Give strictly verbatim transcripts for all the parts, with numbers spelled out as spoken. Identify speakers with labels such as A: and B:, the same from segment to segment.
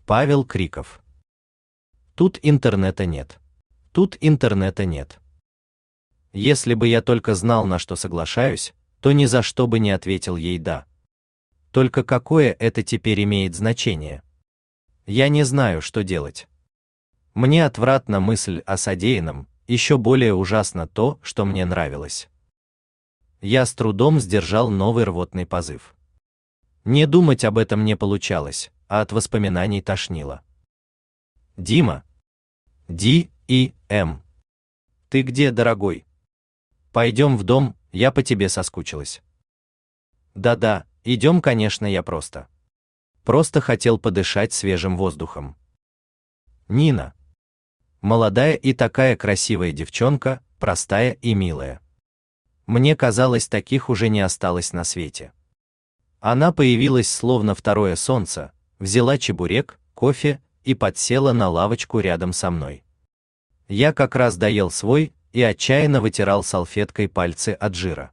A: Павел Криков. Тут интернета нет. Тут интернета нет. Если бы я только знал, на что соглашаюсь, то ни за что бы не ответил ей «да». Только какое это теперь имеет значение? Я не знаю, что делать. Мне отвратна мысль о содеянном, еще более ужасно то, что мне нравилось. Я с трудом сдержал новый рвотный позыв. Не думать об этом не получалось, а от воспоминаний тошнило. Дима. Ди и М. Ты где, дорогой? Пойдем в дом, я по тебе соскучилась. Да-да, идем, конечно, я просто. Просто хотел подышать свежим воздухом. Нина. Молодая и такая красивая девчонка, простая и милая. Мне казалось, таких уже не осталось на свете. Она появилась словно второе солнце, взяла чебурек, кофе и подсела на лавочку рядом со мной. Я как раз доел свой и отчаянно вытирал салфеткой пальцы от жира.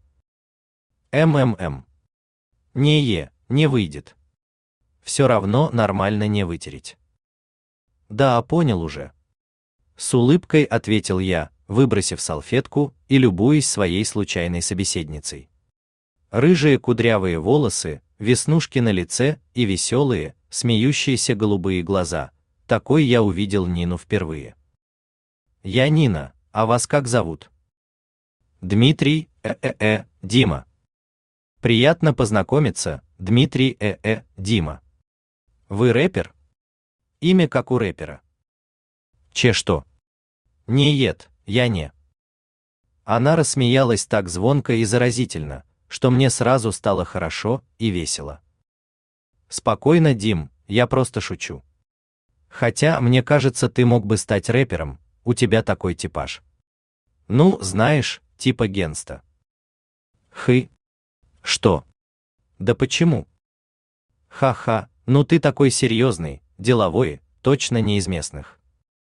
A: МММ. Не-е, не выйдет. Все равно нормально не вытереть. Да, понял уже. С улыбкой ответил я, выбросив салфетку и любуясь своей случайной собеседницей. Рыжие кудрявые волосы, веснушки на лице и веселые, смеющиеся голубые глаза. Такой я увидел Нину впервые. Я Нина, а вас как зовут? Дмитрий, э-э-э, Дима. Приятно познакомиться, Дмитрий, э-э, Дима. Вы рэпер? Имя как у рэпера. Че что? Не ед, я не. Она рассмеялась так звонко и заразительно, что мне сразу стало хорошо и весело. Спокойно, Дим, я просто шучу. Хотя, мне кажется, ты мог бы стать рэпером, у тебя такой типаж. Ну, знаешь, типа Генста. Хы. Что? Да почему? Ха-ха, ну ты такой серьезный, деловой, точно не из местных.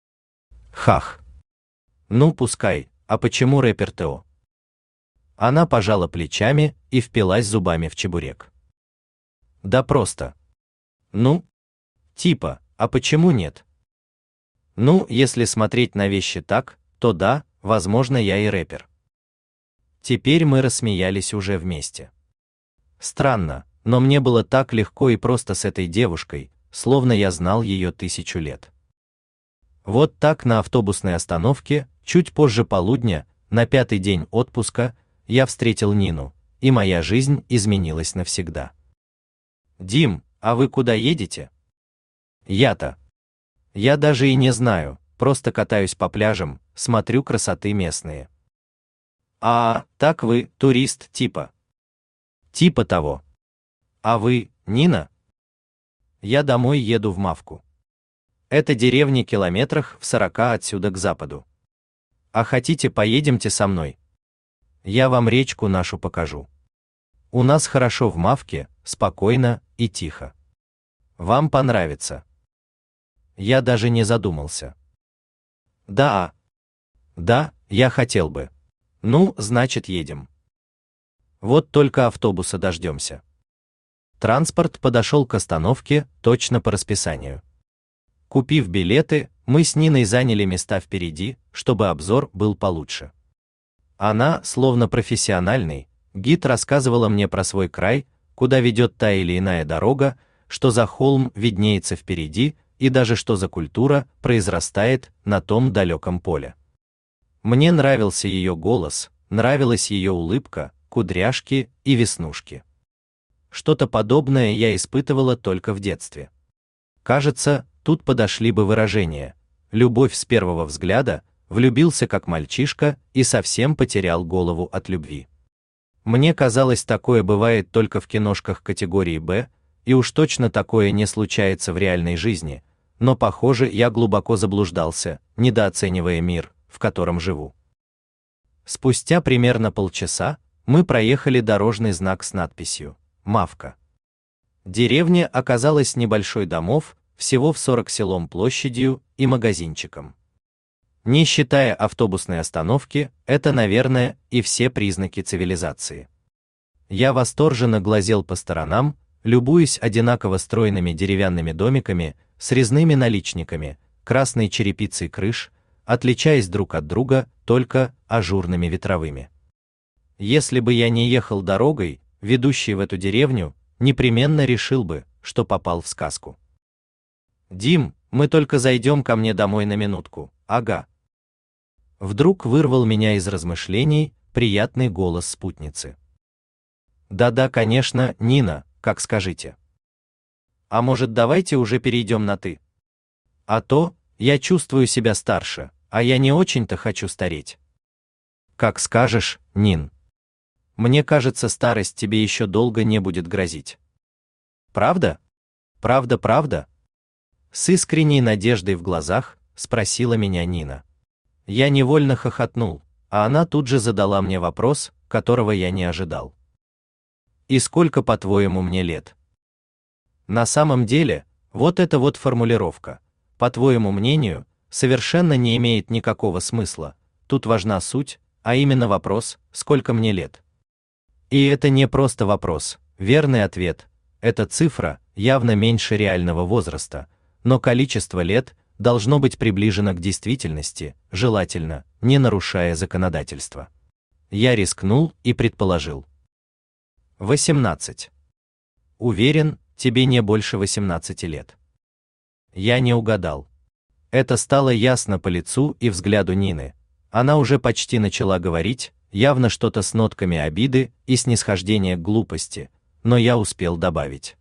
A: Хах. Ну, пускай, а почему рэпер ТО? Она пожала плечами и впилась зубами в чебурек. Да просто. Ну, типа, а почему нет? Ну, если смотреть на вещи так, то да, возможно, я и рэпер. Теперь мы рассмеялись уже вместе. Странно, но мне было так легко и просто с этой девушкой, словно я знал ее тысячу лет. Вот так на автобусной остановке, чуть позже полудня, на пятый день отпуска, я встретил Нину, и моя жизнь изменилась навсегда. Дим, а вы куда едете? Я-то. Я даже и не знаю, просто катаюсь по пляжам, смотрю красоты местные. А, так вы, турист, типа? Типа того. А вы, Нина? Я домой еду в Мавку. Это деревня километрах в сорока отсюда к западу. А хотите, поедемте со мной? Я вам речку нашу покажу. У нас хорошо в Мавке, спокойно и тихо. Вам понравится. Я даже не задумался. Да, да, я хотел бы. Ну, значит, едем. Вот только автобуса дождемся. Транспорт подошел к остановке точно по расписанию. Купив билеты, мы с Ниной заняли места впереди, чтобы обзор был получше. Она, словно профессиональный гид, рассказывала мне про свой край, куда ведет та или иная дорога, что за холм виднеется впереди, и даже что за культура произрастает на том далеком поле. Мне нравился ее голос, нравилась ее улыбка, кудряшки и веснушки. Что-то подобное я испытывала только в детстве. Кажется, тут подошли бы выражения: любовь с первого взгляда, влюбился как мальчишка и совсем потерял голову от любви. Мне казалось, такое бывает только в киношках категории Б, и уж точно такое не случается в реальной жизни, но, похоже, я глубоко заблуждался, недооценивая мир, в котором живу. Спустя примерно полчаса мы проехали дорожный знак с надписью «Мавка». Деревня оказалась небольшой домов, всего в сорок селом площадью и магазинчиком. Не считая автобусной остановки, это, наверное, и все признаки цивилизации. Я восторженно глазел по сторонам, любуясь одинаково стройными деревянными домиками, с резными наличниками, красной черепицей крыш, отличаясь друг от друга только ажурными ветровыми. Если бы я не ехал дорогой, ведущей в эту деревню, непременно решил бы, что попал в сказку. Дим, мы только зайдем ко мне домой на минутку. Ага. Вдруг вырвал меня из размышлений приятный голос спутницы. Да-да, конечно, Нина, как скажите. А может, давайте уже перейдем на ты? А то я чувствую себя старше, а я не очень-то хочу стареть. Как скажешь, Нин. Мне кажется, старость тебе еще долго не будет грозить. Правда? Правда, правда? С искренней надеждой в глазах спросила меня Нина. Я невольно хохотнул, а она тут же задала мне вопрос, которого я не ожидал. И сколько, по-твоему, мне лет? На самом деле, вот эта вот формулировка, по твоему мнению, совершенно не имеет никакого смысла. Тут важна суть, а именно вопрос, сколько мне лет. И это не просто вопрос, верный ответ. Эта цифра явно меньше реального возраста, но количество лет должно быть приближено к действительности, желательно, не нарушая законодательство. Я рискнул и предположил. восемнадцать. Уверен, тебе не больше восемнадцати лет. Я не угадал. Это стало ясно по лицу и взгляду Нины. Она уже почти начала говорить, явно что-то с нотками обиды и снисхождения к глупости, но я успел добавить.